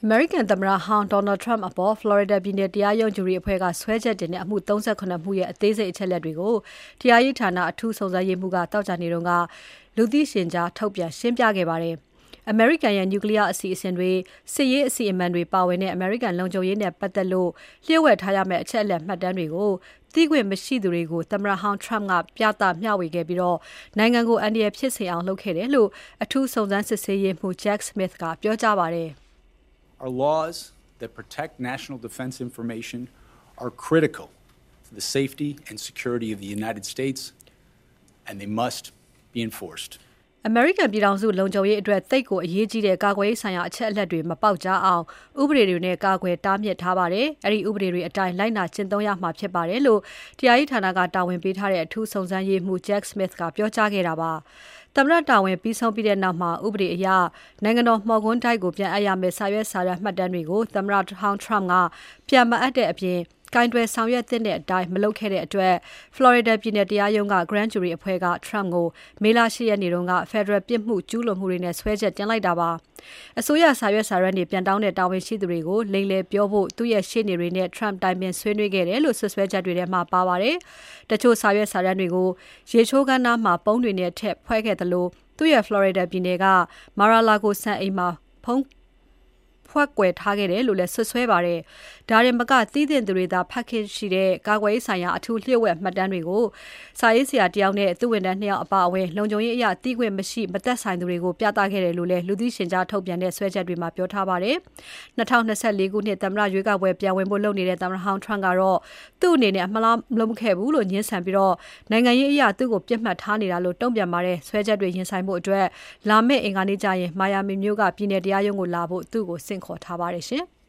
American သမ္မတဟောင်း Donald Trump အပေါ် Florida ပြည်နယ်တရားရုံး ဂျူရီအဖွဲ့ကစွဲချက်တင်တဲ့အမှု 38 မှုရဲ့အသေးစိတ်အချက်အလက်တွေကို တရားရေးဌာနအထူးစုံစမ်းရေးမှူးကသောကြာနေ့ကလူသိရှင်ကြားထုတ်ပြန်ရှင်းပြခဲ့ပါတယ်။ အမေရိကန်ရဲ့နျူကလ িয়ার အစီအစဉ်တွေ၊ စစ်ရေးအစီအမံတွေပါဝင်တဲ့အမေရိကန်လုံခြုံရေးနဲ့ပတ်သက်လို့လျှို့ဝှက်ထားရမယ့်အချက်အလက်မှတ်တမ်းတွေကိုသိခွင့်မရှိသူတွေကိုသမ္မတဟောင်း Trump ကပြသမျှဝေခဲ့ပြီးနိုင်ငံကိုအန္တရာယ်ဖြစ်စေအောင်လုပ်ခဲ့တယ်လို့အထူးစုံစမ်းစစ်ဆေးရေးမှူး Jack Smith ကပြောကြားပါတယ်။ Our laws that protect national defense information are critical for the safety and security of the United States, and they must be enforced. အမေရိကန်ပြည်ထောင်စုလုံခြုံရေးအတွက်သိပ်ကိုအရေးကြီးတဲ့ကာကွယ်ရေးဆိုင်ရာအချက်အလက်တွေမပေါက်ကြားအောင်ဥပဒေတွေနဲ့ကာကွယ်တားမြစ်ထားပါတယ်။အဲဒီဥပဒေတွေအတိုင်းလိုက်နာကျင့်သုံးရမှာဖြစ်ပါတယ်လို့တရားရေးဌာနကတာဝန်ပေးထားတဲ့အထူးစုံစမ်းရေးမှူး Jack Smith ကပြောကြားခဲ့တာပါ။သမ္မတတာဝန်ပြီးဆုံးပြီးတဲ့နောက်မှာဥပဒေအရနိုင်ငံတော်မော်ကွန်းတိုက်ကိုပြန်အပ်ရမယ့်စာရွက်စာတမ်းမှတ်တမ်းတွေကိုသမ္မတဟောင်း Trump ကပြန်မအပ်တဲ့အပြင်ကိုင်တွယ်ဆောင်ရွက်တဲ့အတိုင်းမလုပ်ခဲ့တဲ့အတွက် Florida ပြည်နယ်တရားရုံးက Grand Jury အဖွဲ့က Trump ကိုမေလ 8 ရက်နေ့က Federal ပြစ်မှုကျူးလွန်မှုတွေနဲ့စွဲချက်တင်လိုက်တာပါ။အစိုးရစာရွက်စာတမ်းတွေပြန်တောင်းတဲ့တာဝန်ရှိသူတွေကိုလိမ်လည်ပြောဖို့သူ့ရဲ့ရှေ့နေတွေနဲ့ Trump တိုင်ပင်ဆွေးနွေးခဲ့တယ်လို့စွပ်စွဲချက်တွေထဲမှာပါပါတယ်။တချို့စာရွက်စာတမ်းတွေကိုရေချိုးခန်းနားမှာပုံးတွေနဲ့ထည့်ဖွဲခဲ့သလိုသူ့ရဲ့ Florida ပြည်နယ်က Mar-a-Lago စံအိမ်မှာဖုံးဖွက်ကွယ်ထားခဲ့တယ်လို့လည်းဆွဆွဲပါတယ်။ဒါရင်မကသီးသန့်သူတွေသာဖတ်ခင်ရှိတဲ့ကာကွယ်ရေးဆိုင်ရာအထူးလျှို့ဝှက်မှတ်တမ်းတွေကိုစာရေးဆရာတယောက်နဲ့သူ့ဝန်ထမ်း 2 ယောက်အပါအဝင်လုံခြုံရေးအရာသိခွင့်မရှိမသက်ဆိုင်သူတွေကိုပြသခဲ့တယ်လို့လည်းလူသိရှင်ကြားထုတ်ပြန်တဲ့ဆွဲချက်တွေမှာပြောထားပါတယ်။2024ခုနှစ်သမ္မတရွေးကောက်ပွဲပြန်ဝင်ဖို့လုပ်နေတဲ့သမ္မတဟောင်း Trump ကတော့သူ့အနေနဲ့အမှားလုပ်ခဲ့ဘူးလို့ညှင်းဆန်ပြီးနိုင်ငံရေးအရာသူ့ကိုပြစ်မှတ်ထားနေတာလို့တုံ့ပြန်ပါတယ်။ဆွဲချက်တွေရင်ဆိုင်ဖို့အတွက်လာမယ့်အင်္ဂါနေ့ကျရင် Miami မြို့ကပြည်နယ်တရားရုံးကိုလာဖို့သူ့ကိုဆင့်ခေါ်ထားပါတယ်ရှင်။